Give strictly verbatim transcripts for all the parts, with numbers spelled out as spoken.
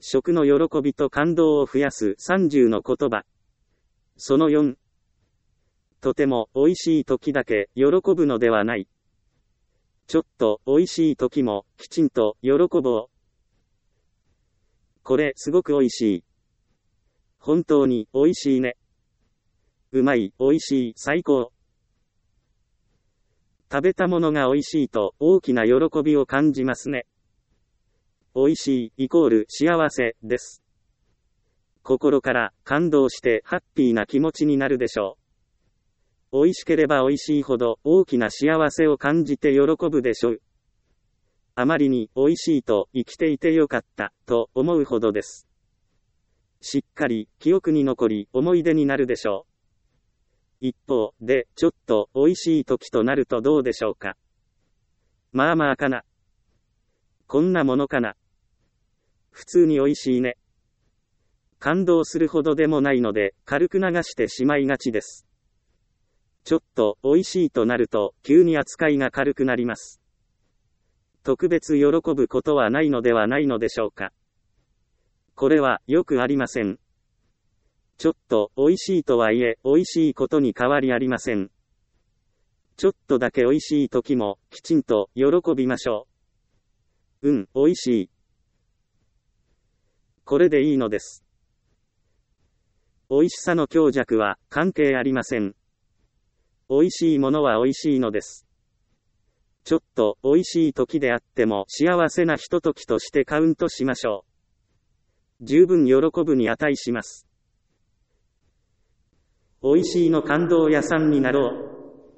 食の喜びと感動を増やすさんじゅうの言葉。そのよん。とても美味しい時だけ喜ぶのではない。ちょっと美味しい時もきちんと喜ぼう。これすごく美味しい。本当に美味しいね。うまい、美味しい、最高。食べたものが美味しいと大きな喜びを感じますね。美味しいイコール幸せです。心から感動してハッピーな気持ちになるでしょう。美味しければ美味しいほど大きな幸せを感じて喜ぶでしょう。あまりに美味しいと生きていてよかったと思うほどです。しっかり記憶に残り思い出になるでしょう。一方で、ちょっと美味しい時となるとどうでしょうか。まあまあかな。こんなものかな。普通に美味しいね。感動するほどでもないので、軽く流してしまいがちです。ちょっと美味しいとなると、急に扱いが軽くなります。特別喜ぶことはないのではないのでしょうか。これはよくありません。ちょっと美味しいとはいえ、美味しいことに変わりありません。ちょっとだけ美味しい時も、きちんと喜びましょう。うん、美味しい。これでいいのです。美味しさの強弱は関係ありません。美味しいものは美味しいのです。ちょっと美味しい時であっても幸せなひとときとしてカウントしましょう。十分喜ぶに値します。美味しいの感動屋さんになろう。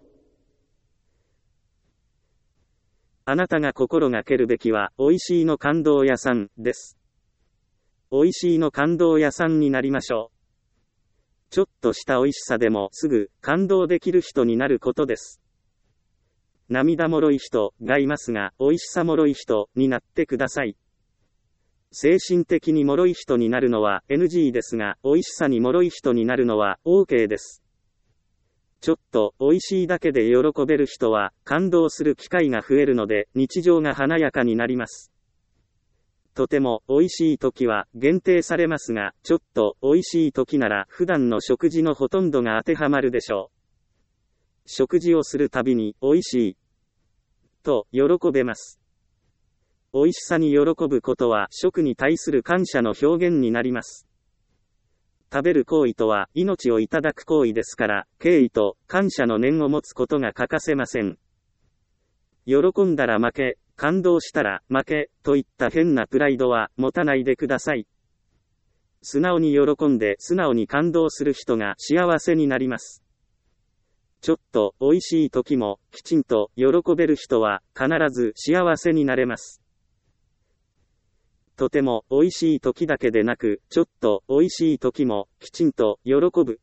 あなたが心がけるべきは、美味しいの感動屋さんです。美味しいの感動屋さんになりましょう。ちょっとした美味しさでもすぐ感動できる人になることです。涙もろい人がいますが、美味しさもろい人になってください。精神的に脆い人になるのは エヌジー ですが、美味しさに脆い人になるのは オーケー です。ちょっと美味しいだけで喜べる人は感動する機会が増えるので日常が華やかになります。とても美味しい時は限定されますが、ちょっと美味しい時なら普段の食事のほとんどが当てはまるでしょう。食事をするたびに美味しいと喜べます。美味しさに喜ぶことは食に対する感謝の表現になります。食べる行為とは命をいただく行為ですから、敬意と感謝の念を持つことが欠かせません。喜んだら負け、感動したら負けといった変なプライドは持たないでください。素直に喜んで素直に感動する人が幸せになります。ちょっと美味しい時もきちんと喜べる人は必ず幸せになれます。とても美味しい時だけでなく、ちょっと美味しい時もきちんと喜ぶ。